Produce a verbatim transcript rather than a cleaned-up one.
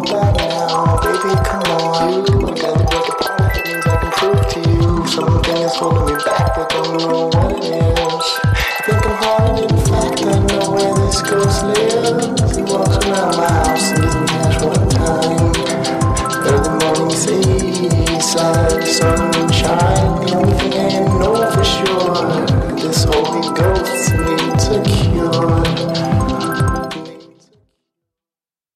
back now, baby, come on. You gotta break apart the things I can prove to you. Something is holding me back, but don't know what it is.